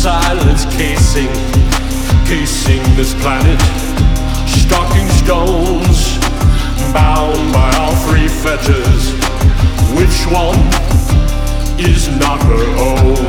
silence casing this planet. Stocking stones, bound by all three fetters. Which one is not her own?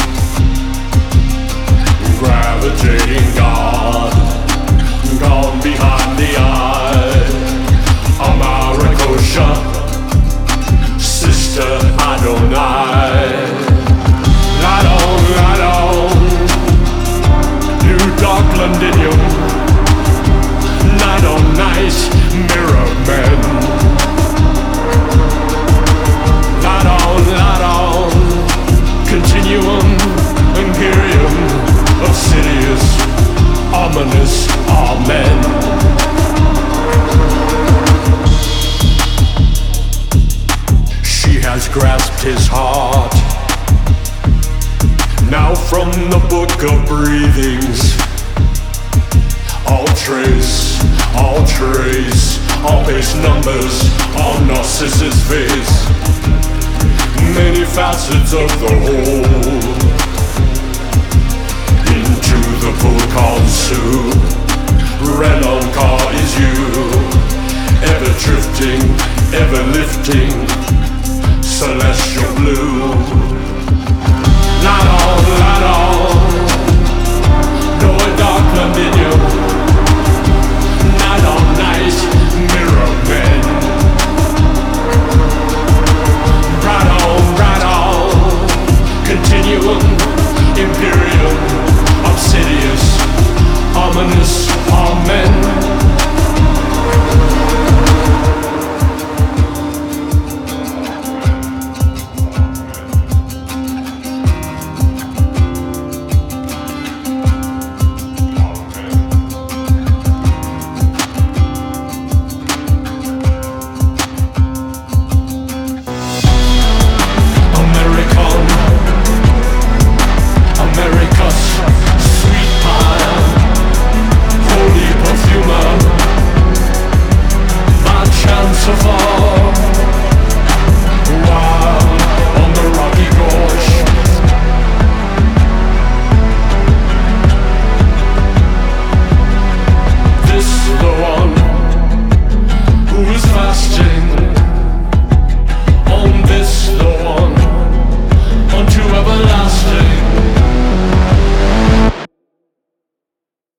Gravitating God, gone behind the eye. Amarikosha, Sister Adonai. Light on, New Dark Londinium. Light on, nice mirror men. Light on, continuum, imperium, obsidious, ominous, amen. She has grasped his heart. Now from the book of breathings, all trace, all base numbers, all Narcissus face. Many facets of the whole. Into the pool called soup. Red-on car is you. Ever drifting, ever lifting. Celestial